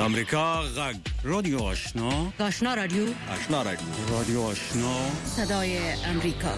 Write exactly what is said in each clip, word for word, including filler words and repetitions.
امریکا غږ رادیو آشنا آشنا رادیو آشنا رادیو رادیو آشنا صدای امریکا.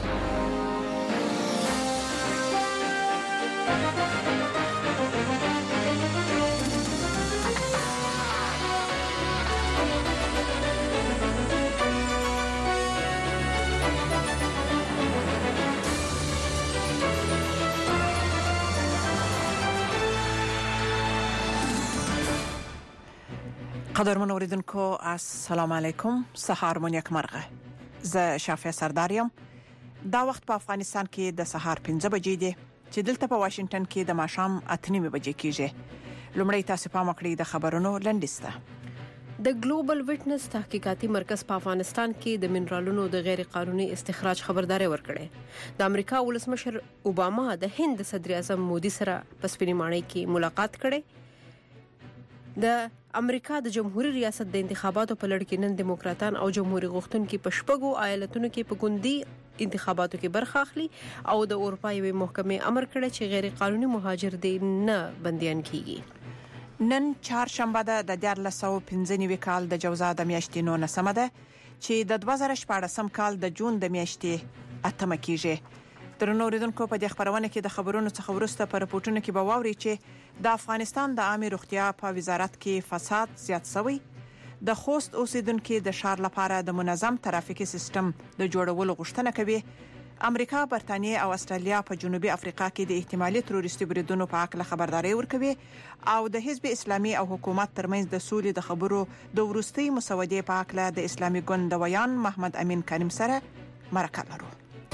قدرمن اوریدونکو السلام علیکم، سهار مو نیک مرغه. زه شافعه سردارم. دا وخت په افغانستان کې د سهار پنځه بجې دي چې دلته په واشنگټن کې د ماښام اته نیمه بجې کېږي. لومړی تاسو پام وکړئ د خبرونو لنډیسته. د ګلوبل وټنس تحقیقاتي مرکز په افغانستان کې د منرالونو د غیر قانوني استخراج خبرداري ورکړه. د امریکا ولسمشر اوباما د هند صدر اعظم مودي سره په سپینمانۍ کې ملاقات کړي. د امریکا د جمهوریت ریاست د انتخاباتو په لړ کې نن دیموکراتان او جمهوریت غوښتونکو په شپږو ایالتونو کې په ګوندي انتخاباتو کې برخه اخلي او د اروپا یوې محکمې امر کړی چې غیر قانوني مهاجر دي نه بنديان کیږي. نن چهارشنبه ده د دیارلس سوه پنځه نوي کال د جوزا د میاشتې نولسمه ده چې د دوه زره شپاړسم کال د جون د میاشتې اتمه کیږي. درنو اوریدونکو په دې خبرونه کې د خبرونو څخه ورسته پر رپورټونو کې به واوري چې د افغانستان د عامه روغتیا په وزارت کې فساد زیات شوی. د خوست اوسیدونکو د شهر لپاره د منظم ترافیکي سیستم د جوړولو غوښتنه کوي. امریکا، برتانیې او استرالیا په جنوبي افریقا کې د احتمالي تروریستي بریدونو په اړه خبرداري ورکوي او د حزب اسلامي او حکومت ترمنځ د سولې د خبرو د ورستي مسودې په اړه د اسلامي ګوند د ویان محمد امین کریم سره مرکه لرو.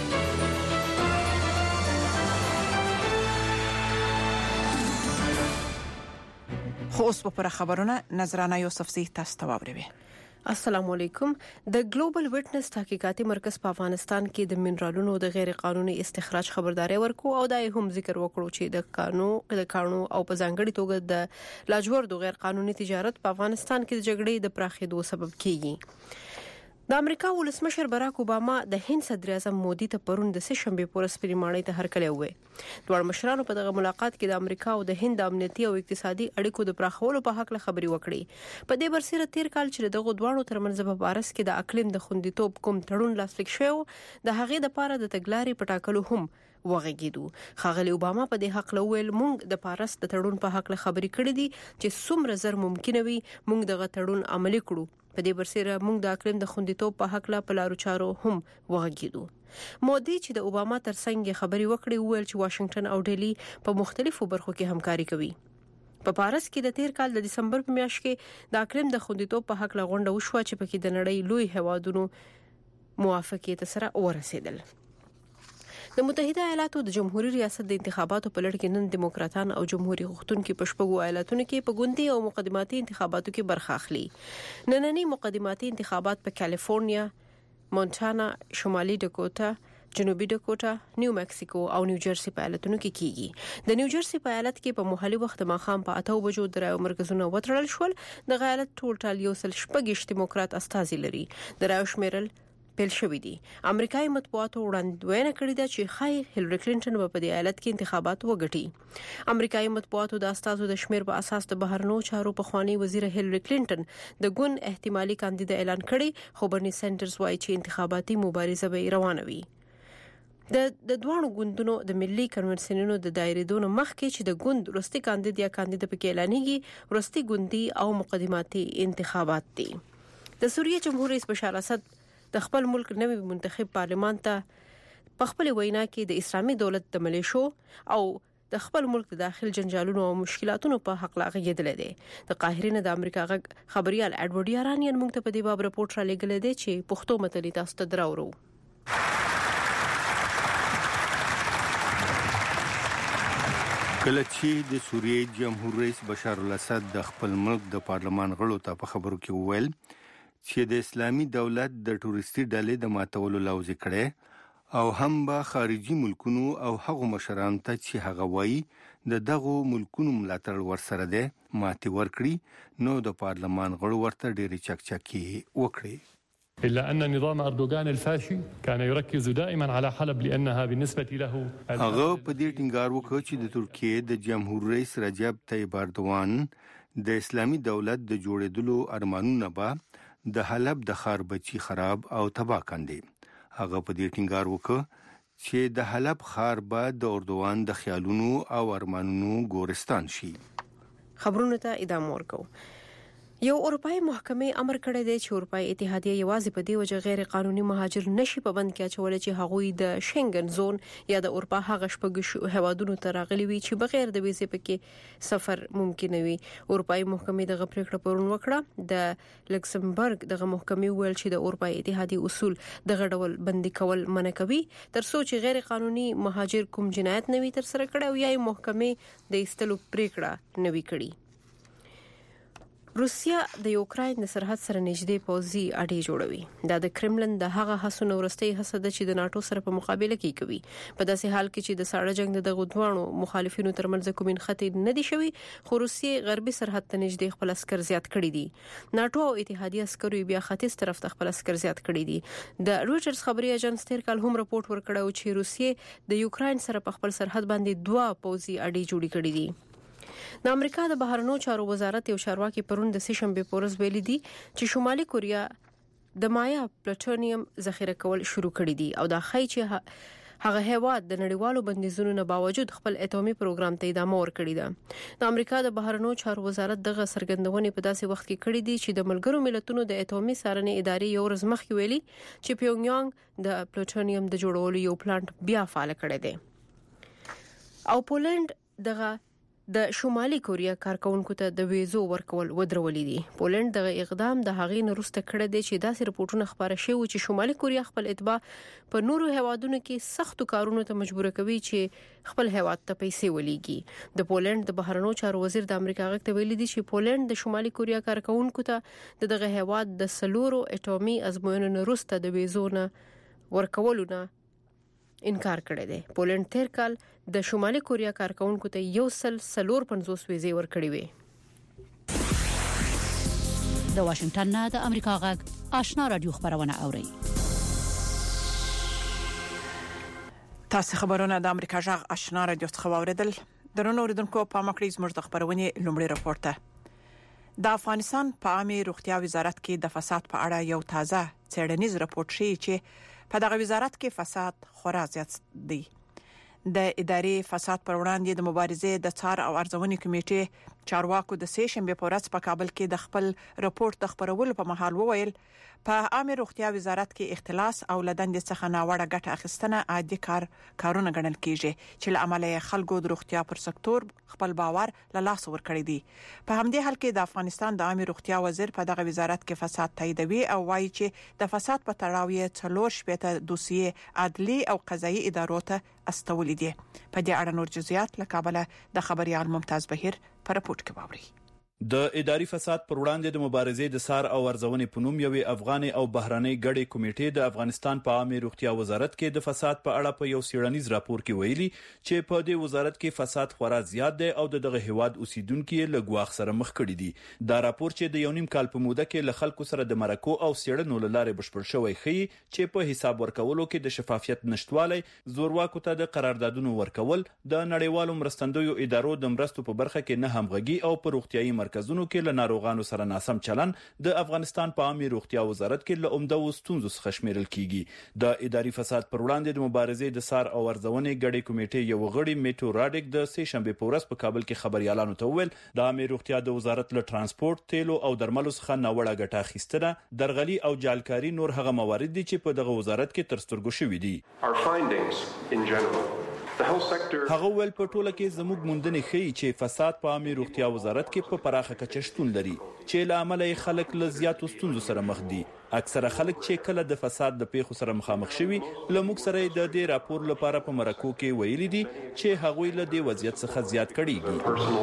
خو اوس په خبرونه نظرانه یوسف زی تاسو ته واوري. السلام علیکم. د ګلوبل وټنس تحقیقاتي مرکز په افغانستان کې د منرالونو د غیر قانوني استخراج خبرداري ورکو او دا هم ذکر وکړو چې د قانون د قانون او په ځانګړي توګه د لاجوردو غیر قانوني تجارت په افغانستان کې د جګړې د پراخېدو سبب کیږي. د امریکا ولسمشر باراک اوباما د هند صدر اعظم مودي ته پرون د سه شنبه پر سپینمانۍ ته هرکلی وې. دوه مشرانو په دغه ملاقات کې د امریکا او د هند امنیتي او اقتصادي اړیکو د پراخولو په حق له خبري وکړي. په دې برسره تیر کال چې دغه دوه ترمنځ په بارس کې د اقلیم د خوندیتوب کوم تړون لاسلیک شو، د هغې د پاره د تګلارې پټاکلو هم وغږیدو. خاغلی اوباما په دې حق له ویل مونږ د پارس د تړون په حق له خبري کړې دي چې څومره زر ممکن وي مونږ دغه تړون عملي کړو. په دې برسره موږ د اقلیم د خوندیتوب په حق لا پلارو چارو هم وغږیدو. مودي چې د اوباما ترڅنګ خبري وکړي ویل چې واشنگټن او ډیلی په مختلفو برخو کې همکاري کوي. په پاریس کې د تیر کال د دسمبر په میاشت کې د اقلیم د خوندیتوب په حق لا غونډه وشوه چې په کې د نړۍ لوی هوادونو موافقت سره ورسېدل. د متحده ایالاتو د جمهوریت ریاست د انتخاباتو په لړ کې نن دیموکراتان او جمهوریت غوښتونکو په شپږو ایالتونو کې په ګوندي او مقدماتي انتخاباتو کې برخه اخلي. نننی مقدماتي انتخابات په کالیفورنیا، مونټانا، شمالي ډاکوټا، جنوبي ډاکوټا، نیو مکسیکو او نیو جرسي په ایالتونو کې کیږي. د نیو جرسي په ایالت کې په محلي وخت ماښام په اته بجو د رایو مرکزونه وتړل شول. د ایالت ټول یو سل شپږ دیموکرات استازي لري. د رایو شمیرل پیل شوې دي. امریکایي مطبوعاتو وړاندوینه کړې ده چې خای هیلری کلینټن په دې ایالت کې انتخابات وګټي. امریکایي مطبوعاتو د استازو د شمیر په اساس د بهرنیو چارو په خوانی وزیر هیلری کلینټن د ګوند احتمالي کاندید اعلان کړي، خو برني سینډرز وایي چې انتخاباتي مبارزه به روانه وي. د د دوه ګوندونو د ملي کنونسیونونو د دایریدونو مخکې چې د ګوند وروستي کاندید یا کاندید په کې اعلانېږي، وروستي ګوندي او مقدماتي انتخابات دي. د سوریه جمهور رئیس بشار اسد د خپل ملک نوی منتخب پارلمان ته په خپل وینا کې د اسلامي دولت د ملیشو او د خپل ملک د داخل جنجالونو او مشکلاتونو په حق لا غږیدل دي. د قاهره نه د امریکا غږ خبريال اډوارډ یارانیان موږ ته په دې باب رپورټ را لګل دي چې پښتو متلي تاسو ته دراوړو. کله چې د سوریې جمهور رئیس بشار الاسد د خپل ملک د پارلمان غړو ته په خبرو کې وویل چې د اسلامي دولت د ټوریستي ډلې د ماتولو لوز کړي او هم به خارجي ملکونو او هغو مشرانو ته چې هغه وایي د دغو ملکونو ملاتړ ورسره ده ماتي ورکړي، نو د پارلمان غړو ورته ډېری چکچکي وکړي. إلا أن نظام أردوغان الفاشي كان يركز دائما على حلب لأنها بالنسبة له هغه په دې ټینګار وکړ چې د ترکیې د جمهور رئیس رجب طیب اردوغان د اسلامي دولت د جوړېدلو ارمانونه به د حلب د ښار بچي خراب او تباہ کاندي. هغه په دې ټینګار وکړ چې د حلب ښار به د اردوغان د خیالونو او ارمانونو ګورستان شي. خبرونه ته ادامه ورکو. یو اروپאי محکمې امر کړی دی چې اروپאי اتحادیه یوازې په دې وجه غیر قانوني مهاجر نشي په بند کې اچول چې هغوی د شنګن زون یا د اروپا هغه شپږ هوادونو ته راغلي وي چې بغیر د ویزې پکې سفر ممکن وي. اروپאי محکمې دغه پریکړه پرون وکړه. د لکسمبرګ دغه محکمې ویل چې د اروپאי اتحادیه اصول دغه ډول بندي کول منع کوي تر څو چې غیر قانوني مهاجر کوم جنایت نوي تر سره کړي او یا محکمې د ایستلو پریکړه نوي کړي. روسیا د یوکراین د سرحد سره نږدې پوځي اډې جوړوي. دا د کرملن د هغه هڅونو ورستۍ هڅه ده چې د ناتو سره په مقابله کې کوي. په داسې حال کې چې د ساړه جنگ د دغه دوانو مخالفینو ترمنځ کوم خطر نه دی شوی، خو روسیې غربي سرحد ته نږدې خپل عسكر زیات کړي دي. ناتو او اتحادیه عسکرو بیا ختیځ طرف ته خپل عسكر زیات کړي دي. د رويټرز خبري اژانس تیر کال هم راپورټ ورکړی چې روسیې د یوکراین سره په خپل سرحد باندې دوه پوځي اډې جوړې کړې دي. د امریکا د بهرنیو چارو وزارت یو چارواکي پرون د سشنبه پورز ویلي دي چې شمالي کوریا د مایا پلوټونیم ذخیره کول شروع کړی دي او دا ښایي چې هغه هیواد د نړیوالو بندیزونو نه باوجود خپل اټومي پروګرام ته ادامه ورکړی ده. د امریکا د بهرنیو چارو وزارت دغه سرګندونې په داسې وخت کې کړې دي چې د ملګرو ملتونو د اټومي څارنې ادارې یو ورځ مخکې ویلي چې پیونګیانګ د پلوټونیم د جوړولو یو پلانټ بیا فعال کړی دی. او پولند دغه د شمالي کوریا کارکونکو ته د ویزو ورکول ودرولې دي. پولند دغه اقدام د هغې نورسته کړی دی چې داسې رپورټونه خبره شوي چې شمالي کوریا خپل اتباع په نورو هوادونو کې سختو کارونو ته مجبور کوي چې خپل هواد ته پیسې ولېږي. د پولند د بهرنیو چارو وزیر د امریکا غږ ته ویلي دي چې پولند د شمالي کوریا کارکونکو ته دغه هواد د سلورو اټومي ازموینو نورسته د ویزو نه ورکولو نه انکار کړی دی. پولند تیر کال د شمالي کوریا کارکونکو ته یو سل سلور پنځوس ویزې ورکړې وي. د واشنگټن نه د امریکا غږ آشنا رادیو خبرونه اوري. تاسو خبرونه د امریکا غږ آشنا رادیو څخه واوریدل. درنو اوریدونکو په مکړی زموږ د خبرونه لومړی راپور ته د افغانستان په عامه روغتیا وزارت کې د فساد په اړه یو تازه څېړنیز راپور شي چې په دغه وزارت کې فساد خورا زیات دی. د ادارې فساد پر وړاندې د مبارزې د څار او ارزونې کمیټې چارواکو د سه شنبه په ورځ په کابل کې د خپل راپور د خبرولو په مهال وویل په عامه روغتیا وزارت کې اختلاس او لدند څخه ناوړه ګټه اخیستنه عادي کار کارونه ګڼل کیږي چې له عمله خلکو د روغتیا پر سکتور خپل باور له لاس ورکړی دی. په همدې حال کې د افغانستان د عامه روغتیا وزیر په دغه وزارت کې فساد تاییدوي او وایي چې د فساد په تړاو یې څلور شپږ دوسیې عدلي او قضایي ادارو ته استولې دي. په دې اړه نور جزئیات له کابل د خبريال ممتاز بهیر په راپورټ کې واوري. د اداري فساد پر وړاندې د مبارزې د سار او ارزونې په نوم یوې افغاني او بهراني ګډې کمیټې د افغانستان په عامه روغتیا وزارت کې د فساد په اړه په یو سیړنیز راپور کې ویلي چې په دې وزارت کې فساد خورا زیات دی او دغه هواد اوسیدونکو له ګواښ سره مخ کړي دي. دا راپور چې د یو نیم کال په موده کې له خلکو سره د مرکو او سیړنو لاره بشپړ شوی ښيي چې په حساب ورکولو کې د شفافیت نشټوالی، زورواکو ته د قراردادونو ورکول، د نړیوالو مرستندویو ادارو د مرستو په برخه کې نه همغږي او په روغتيایي مرکزونو کې له ناروغانو سره ناسم چلن د افغانستان په عامه روغتیا وزارت کې له عمده ستونزو څخه شمیرل کیږي. د اداري فساد پر وړاندې د مبارزې د سار او ارزونې ګډې کمیټې یو غړي میټو راډیک د سه شنبه په ورځ په کابل کې خبريالانو ته وویل د عامه روغتیا د وزارت له ترانسپورت، تیلو او درملو څخه ناوړه ګټه اخیستنه، درغلي او جعلکاری نور هغه موارد دي چې په دغه وزارت کې تر سترګو شوي دي. هغه ول په ټوله کې زموږ موندنې ښيي چې فساد په عامه روغتیا وزارت کې په پراخه کچه شتون لري چې له امله خلک له زیاتو ستونزو سره مخ دي. اکثره خلک چې کله د فساد د پیښو سره مخامخ شوي له موږ سره د دې راپور لپاره په مرکو کې ویلي دي چې هغوی له دې وضعیت څخه زیات کړيږي.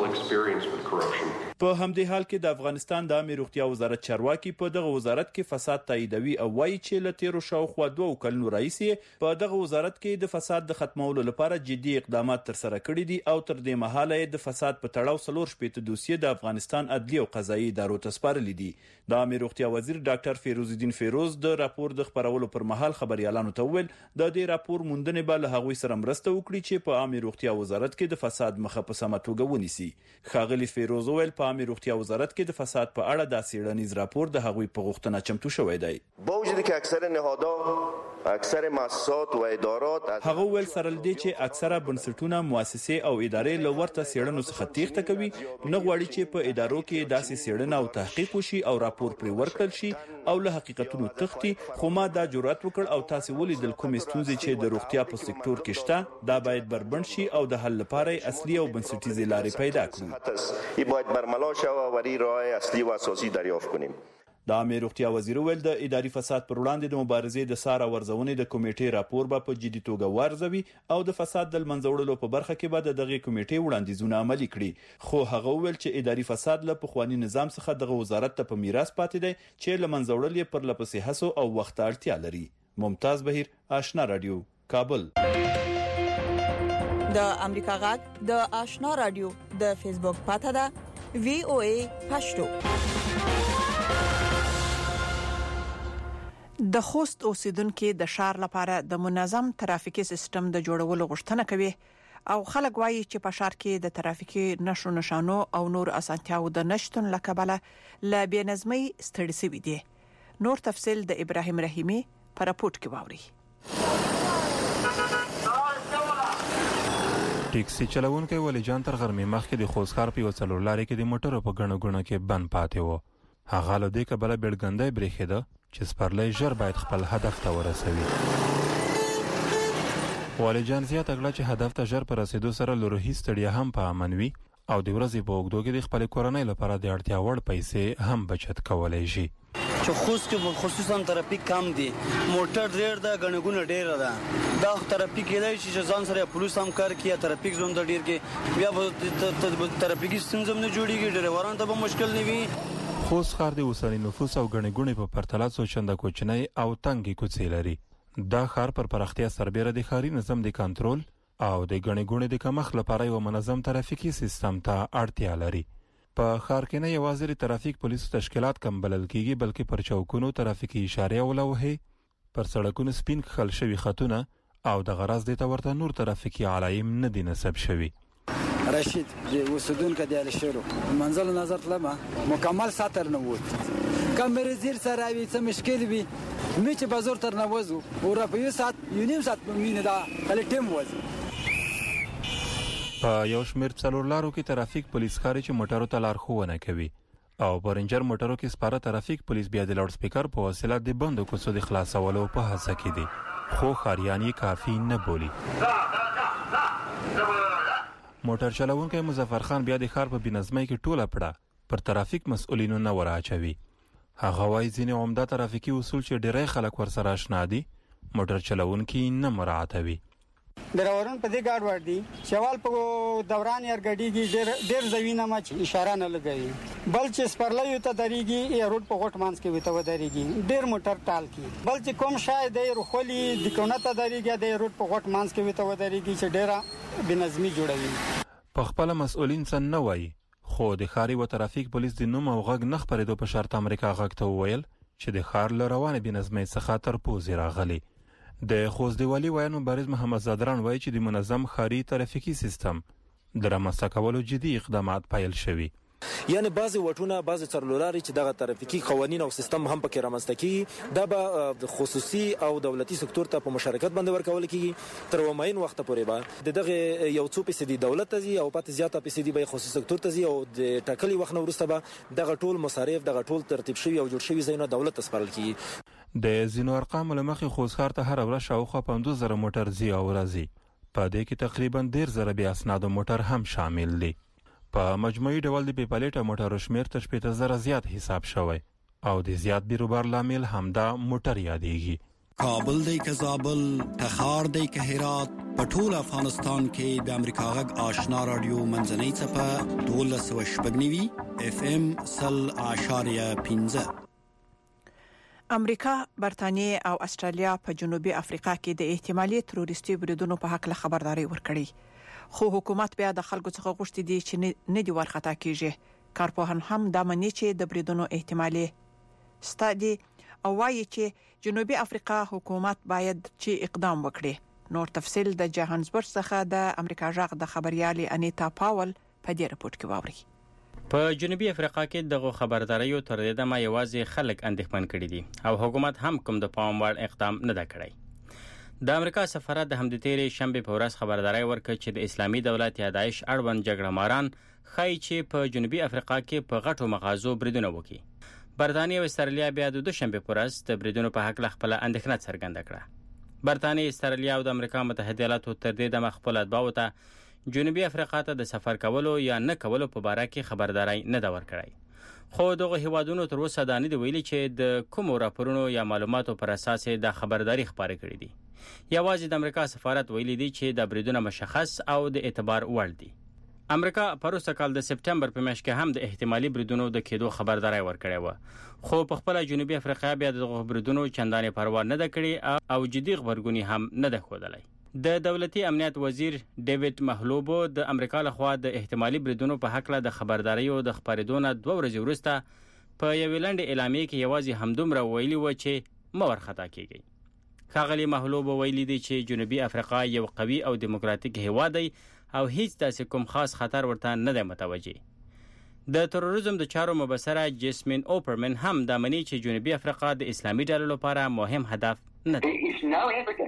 په همدې حال کې د افغانستان د عامه روغتیا وزارت چارواکي په دغه وزارت کې فساد تاییدوي او وایي چې له تیرو شاوخوا دوه کلونو راهیسې په دغه وزارت کې د فساد د ختمولو لپاره اړه جدي اقدامات تر سره کړي دي او تر دې مهاله د فساد په تړاو څلور شپږ دوسیې د افغانستان عدلي او قضایي ادارو ته سپارلې دي. د عامه روغتیا وزیر ډاکټر فیروز الدین فیروز د راپور د خبرولو پر مهال خبريالانو ته وویل د دې راپور موندنې به له هغوی سره مرسته وکړي چې په عامه روغتیا وزارت کې د فساد مخه په سمه توګه ونیسي. ښاغلي فیروز وویل په عامه روغتیا وزارت کې د فساد په اړه د څېړنیز راپور د هغوی په غوښتنه چمتو شوی دی. با وجودی که اکثر نهادها اکثر مؤسسات و ادارات هغه ویل سره لدی چې اکثره بنسټونه مؤسسې او ادارې له ورته څېړنو څخه تېښته کوي، نه غواړي چې په ادارو کې داسې څېړنه او تحقیق وشي او راپور پرې ورکړل شي او له حقیقتونو تختی. خو ما دا جرأت وکړ او تاسو ولیدل کومې ستونزې چې د روغتیا په سکتور کې شته، دا باید بربند شي او د حل لپاره اصلي او بنسټیزې لارې پیدا کړو. ای باید برملا شوه و ری راه اصلي و اساسي دریافت کنیم. د عامه روغتیا وزیر ویل د اداري فساد پر وړاندې د مبارزې د سار ورزونې د کمیټې راپور به په جدي توګه وارزوي او د فساد د منځوړلو په برخه کې به د دغه کمیټې وړاندیزونه عملي کړي. خو هغه ویل چې اداري فساد له پخوانی نظام څخه دغه وزارت ته په میراث پاتې دی چې له منځوړل یې پر لپسې هڅو او وخت اړتیا لري. ممتاز بهیر، آشنا رادیو، کابل. د امریکا غږ د آشنا رادیو د فیسبوک پاته ده وی او ای پښتو. د خوست اوسیدونکو د شهر لپاره د منظم ترافیکي سیستم د جوړولو غوښتنه کوي او خلک وایي چې په شهر کې د ترافیکي نښو نښانو او نور اسانتیاو د نشټون لکبله ل بېنظمۍ ستړي شوي دي. نور تفصیل د ابراهیم رحیمی په راپورټ کې واوري. ټیکسي چلوونکي ولی جان تر غرمې مخکې د خوست ښار په یو څلور لارې کې د موټرو په ګڼو ګڼو کې بند پاتې و. هغه له دې کبله بیړګندۍ برېښېده چې سپرلی ژر باید خپل هدف ته ورسوي. ولی جان زیاته کړه چې هدف ته ژر په رسیدو سره له روحي ستړیا هم په امن وي او د ورځې په اوږدو کې د خپل کورنۍ لپاره د اړتیا وړ پیسې هم بچت کولی شي. چې خوست کې خصوصا ترافیک کم دی، موټر ډیر ده، غنګونه ډیر ده. دا ترافیک کېدای شي چې ځان سره پولیس هم کار کوي، ترافیک زوم د ډیر کې بیا به ترافیکي ستونزې نه جوړیږي، ډرایورانو ته به مشکل نه وي. خوست ښار د اوسني نفوس او ګڼې ګوڼې په پرتله څو چنده کوچنی او تنګې کوڅې لري. دا ښار پر پراختیا سربیره د ښاري نظم د کنټرول او د ګڼې ګوڼې د کمښت لپاره یو منظم ترافیکي سیستم ته اړتیا لري. په ښار کې نه یوازې د ترافیک پولیسو تشکیلات کم بلل کیږي، بلکې پر چوکونو ترافیکي اشارې او لوحې، پر سړکونو سپین کښل شوي خطونه او د غرض دې ته ورته نور ترافیکي علایم نه دي نصب شوي. رشید د اوسیدونکو د الشیرو منزل نظر لمه مکمل ساتر نه ووت. کمرې زیر سره وي څه مشکل وي می چې بازار تر نه وځو او را په یو ساعت یو نیم ساعت په مینه دا کله ټیم وځي. په یو شمېر څلور لارو کې ترافیک پولیس ښکاري چې موټرو ته لارښوونه کوي او په رینجر موټرو کې سپاره ترافیک پولیس بیا د لاوډ سپیکر په وسیله د بندو کوڅو د خلاصولو په هڅه کې دي، خو ښاریان یې کافي نه بولي. موټر چلوونکی مظفر خان بیا د ښار په بېنظمۍ کې ټوله پړه پر ترافیک مسؤلینو نه ور اچوي. هغه وایي ځینې عمده ترافیکي اصول چې ډېری خلک ورسره اشنا دي موټر چلوونکي نه مراعاتوي. ډرایوران په دې ګاډ ور دي شوال په دوران یې ګډیږي ډېر ډېر ځوینه ما چې اشاره نه لګوي، بل چې سپرلی ته درېږي یا روډ په غټ مانس کې وته ودرېږي ډېر موټر ټال کی، بل چې کوم شاید د روخولي د کونه ته درېږي د روډ په غټ مانس کې وته ودرېږي چې ډېره بنظمي جوړوي. په خپل مسؤلین څه نه وایي، خو د ښاري و ترافیک پولیس د نوم او غږ نه خپرېدو په شرط امریکا غږ ته وویل چې د ښار له روانې بېنظمۍ څخه تر پوزې راغلي. د خوست د والي ویان مبارز محمد زادران وایي چې د منظم ښاري ترافیکي سیستم د رامنځته کولو جدي اقدامات پیل شوي. یعنی بعضی وټونه بعضی څلورلاري چې دغه ترافیکي قوانین او سیستم هم پکې رامنځته کیږي، دا به خصوصي او دولتي سکتور ته په مشارکت باندې ورکول کیږي. تر وماین وخت پورې به د دغه یو څو فیصدي دولت ته ځي او پاتې زیاته فیصدي به خصوصي سکتور ته ځي او د ټاکلي وخت نه وروسته به دغه ټول مصارف دغه ټول ترتیب شوي او جوړ شوي ځایونه دولت ته سپارل کیږي. د ځینو ارقامو له مخې خوست ښار ته هره ورځ شاوخوا پنځوس زره موټر ځي او راځي، په دې کې تقریبا ډېر زره بې اسنادو موټر هم شامل دي. په مجموعي ډول د بې پلیټه موټرو شمېر تر شپېته زره زیات حساب شوی او د زیات بیروبار لامل همدا موټر یادېږي. کابل دی که زابل، تخار دی که هرات، په ټول افغانستان کې د امریکا غږ آشنا رادیو منځنۍ څپه دولس سوه شپږ نوي اف ام سل اعشاریه پنځه. امریکا، برتانیې او استرالیا په جنوبي افریقا کې د احتمالي تروریستي بریدونو په حق له خبرداري ورکړي، خو حکومت بیا د خلکو څخه غوښتي دي چې نه دی ورخطا کیږي. کارپوهان هم دا مني چې د بریدونو احتمالي ستادي او وايي چې جنوبي افریقا حکومت باید چې اقدام وکړي. نور تفصيل د جهانسبرګ څخه د امریکا ژغ د خبريالي انیتا پاول په دې رپورت کې واوري. په جنوبي افریقا کې دغه خبرداريو تر دې دمه یوازې خلک اندېښمن کړي دي او حکومت هم کوم د پام وړ اقدام نه دا کړی. د امریکا سفارت د همدې تیرې شنبه په ورځ خبرداري ورکړه چې د اسلامي دولت یا داعش اړوند جګړه ماران خای چې په جنوبي افریقا کې په غټو مغازو بریدونه وکړي. برتانیې او استرالیا بیا د دوشنبه په ورځ د بریدونو په حق خپل اندېښنه څرګنده کړه. برتانیې، استرالیا او د امریکا متحده ایالاتو تر دې دمه خپل اتباعو ته جنوبي افریقا ته د سفر کولو یا نه کولو په اړه کې خبرداري نه دا ورکړی. خو دغه هیوادونو تر اوسه دا نه دی ویلي چې د کومو راپورونو یا معلوماتو پر اساس د خبرداري خبرې کړې دي. یوازې د امریکا سفارت ویلي دی چې د بریدونو مشخص او د اعتبار وړ دي. امریکا پروسه کال د سپټمبر په میاشت کې هم د احتمالي بریدونو د کېدو خبرداري ورکړې و، خو په خپل جنوبي افریقا بیا د بریدونو چندانې پروا نه ده کړې او جدي خبرګونی هم نه ده ښودلې. د دولتي امنیت وزیر ډیوډ محلوبو د امریکا لخوا د احتمالي بریدونو په حق له د خبرداريو د خبرېدو نه دوه ورځې وروسته په یو لنډ اعلامیه کې یوازې همدومره ویلي و چې مو ورخطا کیږي. ښاغلي محلوبو ویلي دي چې جنوبي افریقا یو قوي او دیموکراتیک هیواد دی او هیڅ داسې کوم خاص خطر ورته نه دی متوجه. د تروریزم د چارو مبصره جیسمین اوپرمن هم د منی چې جنوبي افریقا د اسلامي ډلو لپاره مهم هدف نه دی.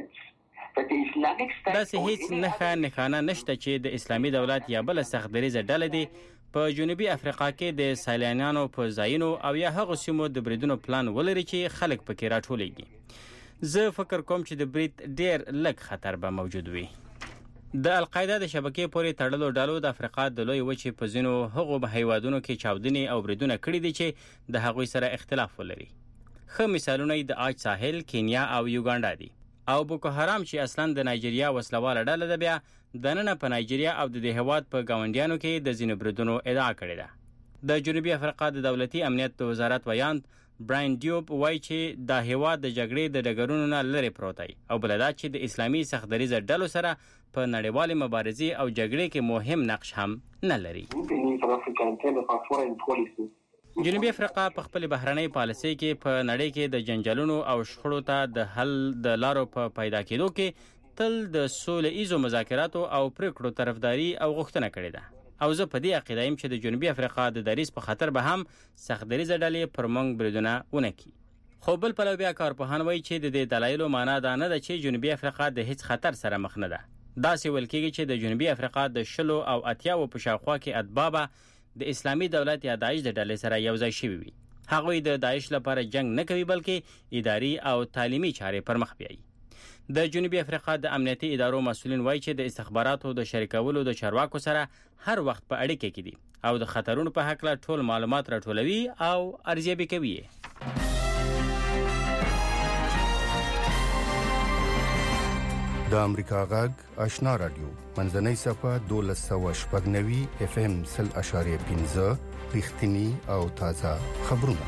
داسې هیڅ نښه نښانه نشته چې د اسلامي دولت یا بل سختدریزه ډله دی په جنوبي افریقا کې د سیلانیانو په ځایونو او یا هغو سیمو د بریدونو پلان ولري چې خلک پکې راټولېږي. زه فکر کوم چې د برید ډیر لږ خطر به موجود وي. د القاعده د شبکې پورې تړلو ډلو د افریقا د لوی وچې په ځینو هغو هیوادونو کې چاودنې او بریدونه کړي دي چې د هغوی سره اختلاف ولري. ښه مثالونه د آج ساحل، کینیا او یوګانډا دي. او بوکو حرام چې اصلا د نایجیریا وسلواله ډله ده بیا د نن په نایجیریا او د دې هیواد په گاونډیانو کې د ځینو بریدونو ادعا کړې ده. د جنوبي افریقا د دولتي امنیت وزارت ویان براین ډیوب وایي چې د هیواد د جګړې د ډګرونو نه لرې پروت دی او بل دا چې د اسلامي سختدریزه ډلو سره په نړیوالې مبارزې او جګړې کې مهم نقش هم نه لري. جنوبي افریقا په خپل بهرنۍ پالیسۍ کې په نړۍ کې د جنجالونو او شخړو ته د حل د لارو په پیدا کېدو کې تل د سولې ایزو مذاکراتو او پریکړو طرفداري او غوښتنه کړې ده او زه په دې عقیده یم چې د جنوبي افریقا د دریځ په خاطر به هم سختدریزه ډلې پر موږ بریدونه ونه کړي. خو بل پلو بیا کارپوهان وایي چې د دې دلایلو معنا دا نه ده چې جنوبي افریقا د هیڅ خطر سره مخ نه ده. داسې ویل کېږي چې د جنوبي افریقا د شلو او اتیاو په شاوخوا کې اتباع د اسلامي دولت یا داعش د ډلې سره یو ځای شوي وي. هغوی د داعش لپاره جنگ نه کوي بلکې اداري او تعلیمي چارې پر مخ بیایي. د جنوبي افریقا د امنیتي ادارو مسؤلین وایي چې د استخباراتو د شریکولو د چارواکو سره هر وخت په اړیکه کې دي او د خطرونو په حق له ټول معلومات راټولوي او ارزیابي کوي. د امریکا غږ آشنا رادیو منځنۍ صفه دولس سوه شپږ نوي اف ام سل اشاریه پنځه رښتینی او تازه خبرونه.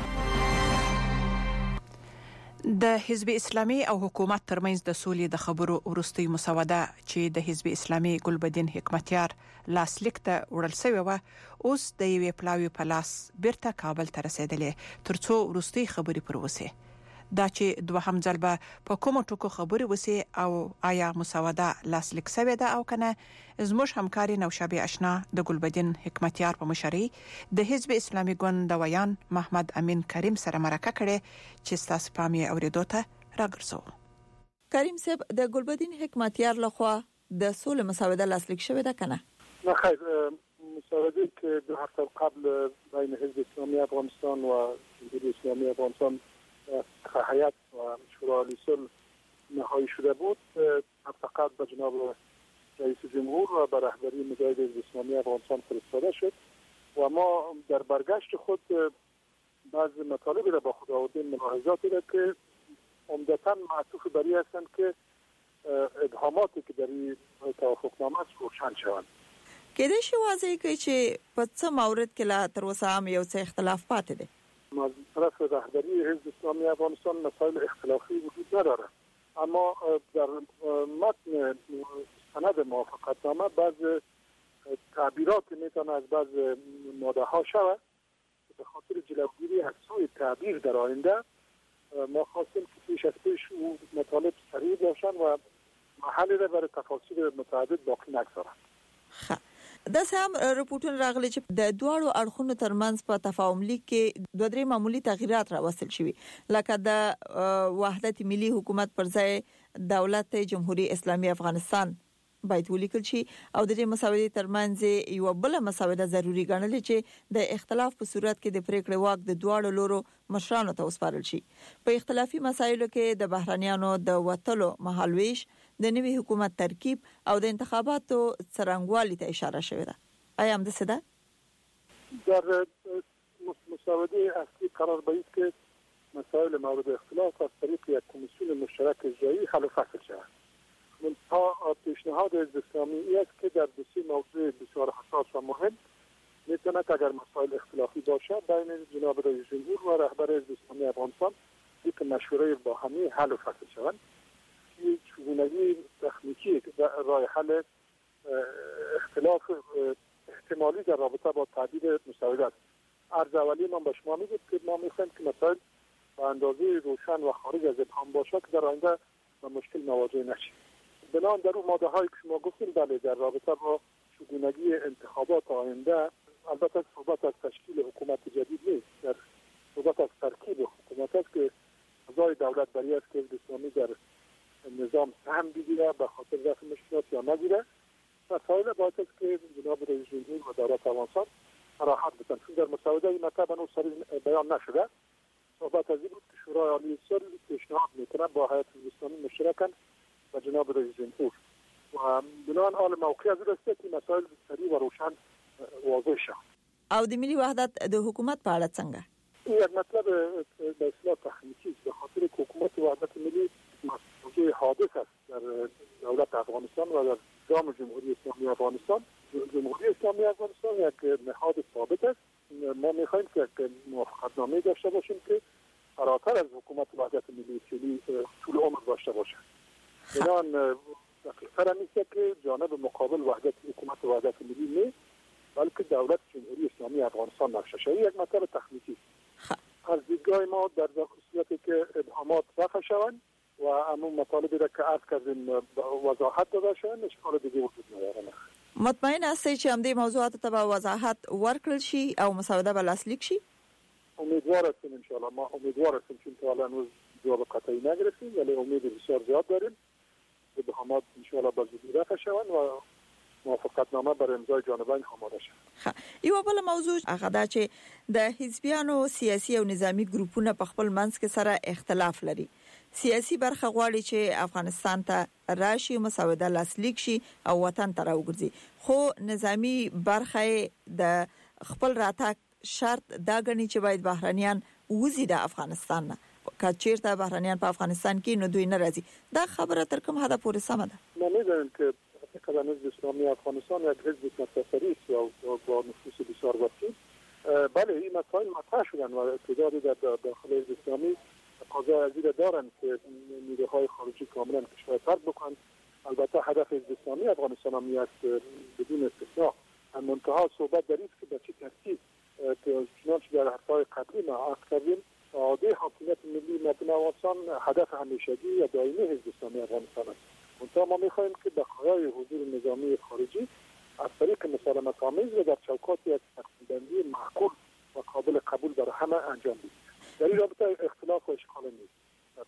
د حزب اسلامي او حکومت ترمنځ د سولې د خبرو وروستۍ مسوده چې د حزب اسلامي ګلبدین حکمتیار لاسلیک ته وړل شوی و اوس د یوې پلاوي په لاس بیرته کابل ته رسیدلې ترڅو وروستۍ خبرې پر وسه. دا چې دوهم ځل به په کومو ټکو خبرې وسی او آیا مسوده لاسلیک شوې ده او کنه. زموږ همکاري نوشابه آشنا د ګلبدین حکمتیار په مشرۍ د حزب اسلامي ګوند د ویان محمد امین کریم سره مرکه کړې چې تاسو پامي اوریدو ته راګرځو. کریم صاحب، د ګلبدین حکمتیار لخوا د سولې مسوده لاسلیک شوې ده کنه؟ نه خیر، مسوده که دو هفته قبل بین حزب اسلامی افغانستان و جمهوری اسلامی افغانستان هیئت و شورای عالی صلح نهایی شده بود، فقط به جناب رئیس جمهور و به رهبری مجاهد حزب اسلامی افغانستان فرستاده شد و ما در برگشت خود بعض مطالبی را با خود آوردیم، ملاحظاتی را که عمدتاً معطوف بر این هستند که ابهاماتی که در این توافقنامه است روشن شوند. کېدای شي واضح کړي چې په څه مورد کې لا تر اوسه هم یو څه اختلاف پاتې دی؟ از طرف رهبری حزب اسلامی افغانستان مسائل اختلافی وجود نداره، اما در متن سند موافقتنامه بعض تعبیرات میتونه از بعض ماده ها شود. به خاطر جلوگیری از سوء تعبیر در آینده ما خواستیم که پیش از پیش او مطالب صریح باشن و محلی را برای تفاصیل متعدد باقی نگذارند. داسې هم رپورټونه راغلي چې د دواړو اړخونو ترمنځ په تفاهم لیک کې دوه درې معمولی تغیرات راوستل شوي، لکه د وحدت ملي حکومت پر ځای دولت جمهوریت اسلامي افغانستان باید ولیکل شي او د دې مساوي ترمنځ یو بل مساوده ضروری ګڼل چې د اختلاف په صورت کې د پریکړې واک د دواړو لورو مشرانو ته وسپارل شي. په اختلافي مسایلو کې د بهرانيانو د وټلو مهالويش، د نوي حکومت ترکیب او د انتخاباتو څرنګوالي ته اشاره شوې ده. آیا هم د څه ده؟ در مساوده اصلی قرار باید که مسائل مورد اختلاف از طریق یک کمیسیون مشترک اجرایی حل و فصل شود. منتها پیشنهاد حزب اسلامی است که در دو سه موضوع بسیار حساس و مهم میتونه اگر مسائل اختلافی باشه بین جناب رئیس جمهور و رهبر حزب اسلامی افغانستان یک مشوره با همی حل و فصل شوند. یک چگونگی تکنیکی راه حل اختلاف احتمالی در رابطه با تعدیل مساوده است. عرض اولی من به شما میگم که ما میخوایم که مسائل به اندازه روشن و خارج از ابهام باشه که در آینده با مشکل مواجه نشیم. بنابراین در اون ماده هایی که شما گفتیم بله در رابطه با چگونگی انتخابات آینده البته صحبت از تشکیل حکومت جدید نیست، در صحبت از ترکیب حکومت است که اعضای دولت برای است که حزب اسلامی در نظام سهم بگیره به خاطر رفع مشکلات یا نگیره. مسائل باید است که جناب رئیس جمهور و دولت افغانستان راحت بتن. چون در مساوده این مطلب هنوز صریح بیان نشده. صحبت از این بود که شورای عالی صلح پیشنهاد میکنه با هیئت حزب اسلامی مشترکاً و جناب رئیس جمهور و بنان آل موقع از این است که مسائل صریح و روشن واضح شد. او د ملي وحدت د حکومت په اړه څنګه؟ این یک مطلب به اصطلاح تخنیکی است، به خاطر که حکومت وحدت ملی موضوع حادث است در دولت افغانستان و در نظام جمهوری اسلامی افغانستان. جمهوری اسلامی افغانستان یک نهاد ثابت است. ما میخوایم که یک موافقتنامه داشته باشیم که فراتر از حکومت وحدت ملی فعلی طول عمر داشته باشه. بنان دقیق‌تر نیست که جانب مقابل وحدت حکومت وحدت ملی نیست بلکه دولت جمهوری اسلامی افغانستان نقشه شده. یک مطلب تخنیکی است. از دیدگاه ما در صورتی که ابهامات رفع شوند و همون مطالبی را که عرض کردیم وضاحت داده شوند اشکال دیگه وجود نداره. مطمئن هستی چې همدې موضوعات ته به وضاحت ورکړل شي او مسوده به لاسلیک شي؟ امیدوار هستیم ان شاء الله. ما امیدوار هستیم چون تا الان روز جواب قطعی نگرفتیم ولی امید بسیار زیاد داریم ابهامات ان شاء الله به زودی رفع شوند و موافقتنامه بر امضای جانبین آماده شد. یو بل موضوع هغه دا چې د حزبیانو سیاسي او نظامی ګروپونه په خپل منځ کې سره اختلاف لري. سیاسي برخه غواړي چې افغانستان ته راشي مسوده لاسلیک شي او وطن ته راوګرځي، خو نظامی برخه د خپل راتګ شرط دا غني چې باید بهرانيان وزي د افغانستان نه که چیرته بهرانيان په افغانستان کې نو دوی نه راځي. دا خبره تر کوم حد پورې سمه ده؟ ما می‌دونم که حقیقتا حزب اسلامی افغانستان یک حزب متفری است و با نفوذ بسیار وسیع. بله این مسائل مطرح شدن و تعدادی در داخل حزب اسلامی تقاضای از این دارند که نیروهای خارجی کاملا کشور ترک بکنند. البته هدف حزب اسلامی افغانستان هم است بدون استثناء. منتها صحبت در این است که به چه ترتیب چنانچه در هفته‌های قبلی ما عرض کردیم اعاده حاکمیت ملی مردم افغانستان هدف همیشگی یا دائمی حزب اسلامی افغانستان است. منتها ما می‌خواهیم که بقایای حضور نظامی خارجی از طریق مسالمت آمیز و در چوکات یک تقسیم‌بندی معقول و قابل قبول برای همه انجام بدهیم. در این رابطه اختلاف و اشکال نیست.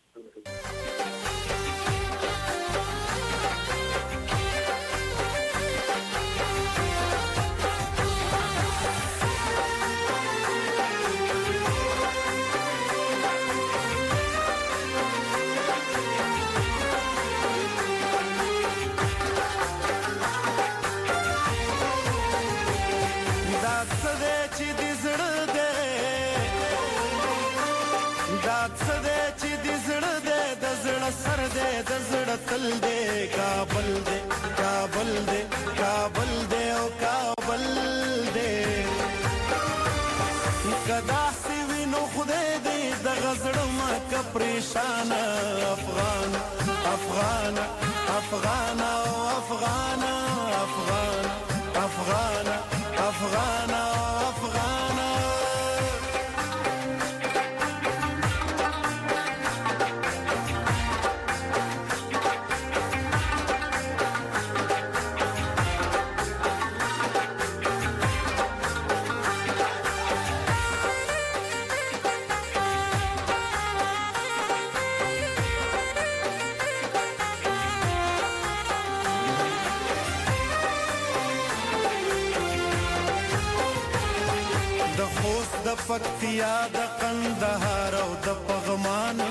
سر دے دزڑ تل دے کابل دے کابل دے کابل دے او کابل دے کدا سی وینو غزړه ما کا پریشان افغان افغان افغان افغان افغان افغان افغان افغان د پکتیا د قندهار او د پغمان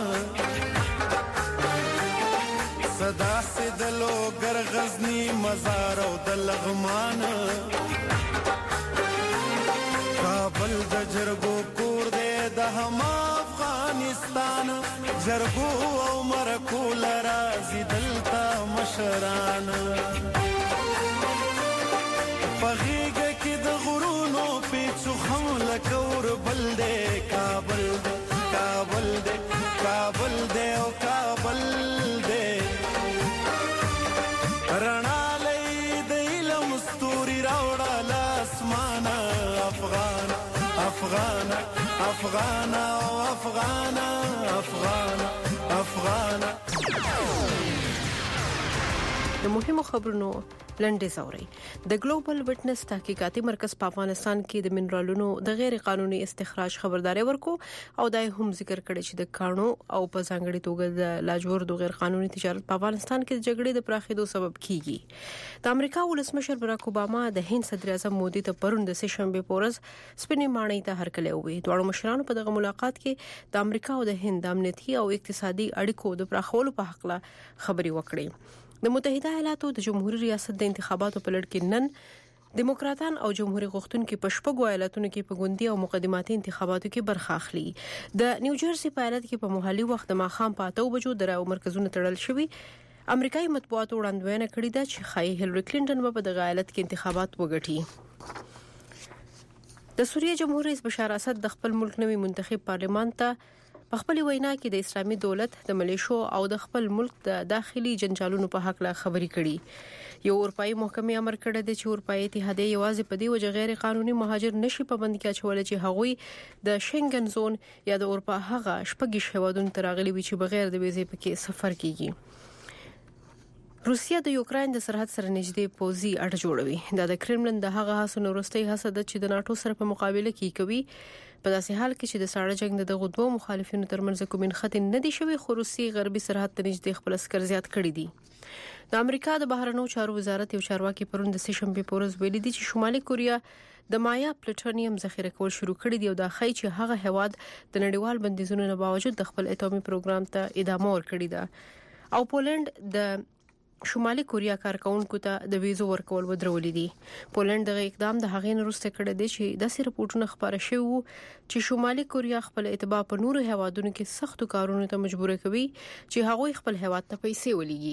صدا سي د لوګر غزنی مزار او د لغمان کابل د جرګو کور دې د هم افغانستان جرګو او مرکو لرازي دلتا مشران پغیګه کې د غرونو پیڅو هم لکور بل دې کابل دې کابل دې کابل دې او کابل دې رڼا لې د علم ستوري راوړه لاسمان افغان افغان افغان افغان افغان افغان د مهمو خبرونو لنډه زوري د ګلوبل وټنس تحقیقاتي مرکز په افغانستان کې د منرالونو د غیر قانوني استخراج خبرداري ورکو او دای هم ذکر کړی چې د کانو او په ځانګړي توګه د لاجوردو غیر قانوني تجارت په افغانستان کې د جګړې د پراخېدو سبب کیږي. د امریکا ولسمشر براک اوباما د هند صدر اعظم مودي ته پرون د سه شنبه پورز سپینې ماڼۍ ته هرکلی وې. دوه مشرانو په دغه ملاقات کې د امریکا او د هند د امنیتي او اقتصادي اړیکو د پراخولو په حق له خبري وکړې. د متحده ایالاتو د جمهوریت ریاست د انتخاباتو په لړ کې نن دیموکراتان او جمهوریت غوښتونکو په شپږو ایالتونو کې په ګوندي او مقدماتي انتخاباتو کې برخه اخلي. د نیوجرسي په ایالت کې په محلي وخت د ماښام په اته بجو د راو مرکزونو تړل شوي. امریکایي مطبوعاتو وړاندوینه کړې ده چې خای هیلری کلینټن په دغه ایالت کې انتخابات وګټي. د سوریه جمهور رئیس بشار اسد د خپل ملک نوي منتخب پارلمان ته په خپل وینا کې د اسلامي دولت د ملیشو او د خپل ملک د داخلي جنجالونو په حق لا خبري کړي. یو اروپאי محکمې امر کړی دی چې اروپאי اتحادیه یوازې په دې وجه غیر قانوني مهاجر نشي پابند کې اچول چې هغوی د شنګن زون یا د اروپا هغه شپږ هیوادونو ته راغلي وي چې بغیر د ویزې پکې سفر کیږي. روسیا د یوکرين د سرحد سره نږدې پوزي اډ جوړوي. دا د کرملن د هغه هڅو وروستۍ هڅه ده چې د ناتو سره په مقابله کې کوي. په داسې حال کې چې د ساړه جنگ د دغو دوه مخالفینو ترمنځ کومین خط نه دی شوی خو روسي غربي سرحد ته نږدې خپل عسكر زیات کړی دي. د امریکا د بهرنیو چارو وزارت یو چارواکي پرون د سه شنبه پورز ویلي دي چې شمالي کوریا د مایا پلوټونیم ذخیره کول شروع کړی دی او دا خی چې هغه هواد د نړیوال بندیزونو نه باوجود د خپل اټومي پروګرام ته ادامه ورکړی ده. او پولند د شمالي کوریا کارکونکو ته د ویزو ورکول ودرولې دي. پولند دغه اقدام د هغې وروسته کړی دی چې د سیر رپورټونو خبره شوی وو چې شمالي کوریا خپل اتباع په نورو هوادونو کې سختو کارونو ته مجبور کوي چې هغوی خپل هواد ته پیسې ولېږي.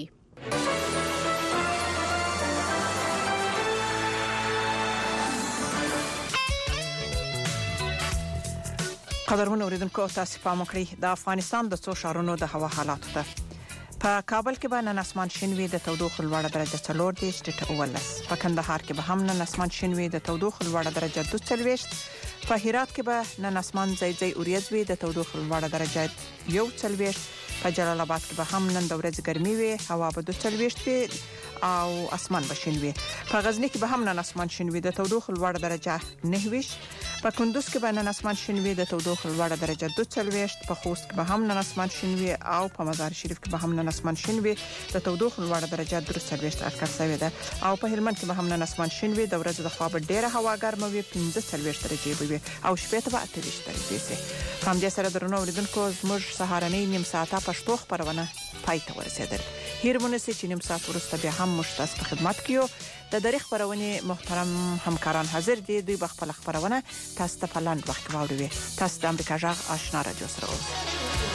قدرمن اوریدونکو تاسو پام وکړئ د افغانستان د څو ښارونو د هوا حالات ته. په کابل کې به نن اسمان شین وي د تودوخه لوړه درجه څلور دیش ټیټه اولس. په کندهار کې به هم نن اسمان شین وي د تودوخه لوړه درجه دوه څلويشت. په هرات کې به نن اسمان ځای ځای اوریځ وي د تودوخه لوړه درجه یو څلويشت. په جلال آباد کې به هم نن د ورځې ګرمي وي هوا به دوه څلويشت وي او اسمان به شین وي. په غزنی کې به هم نن اسمان شین وي د تودوخه لوړه درجه نه وي. په کندوز کې به نن اسمان شین وي د تودوخه لوړه درجه دوه څلويشت. په خوست کې به هم نن اسمان شین وي او په مزار شریف کې به هم نن اسمان شین وي د تودوخه لوړه درجه درې څلويشت اټکل شوی ده. او په هلمند کې به هم نن اسمان شین وي د ورځې د خوا به ډیره هوا ګرمه وي پنځه څلويشت درجه وي او شپه ته به اته ویشت درجه وي. هم دې سره درنو اوریدونکو زموږ سهارنۍ نیم ساعته پښتو خبرونه پای ته ورسېدل. هیرمونه سي چې نیم ساعت وروسته بیا هم مشتاق په خدمت کیو. د دریخ خبرونه محترم همکاران حاضر دي. دوی به خپل خبرونه تاسو ته په لاند وخت واوري. تاسو د امریکا جغ آشنا رادیو سره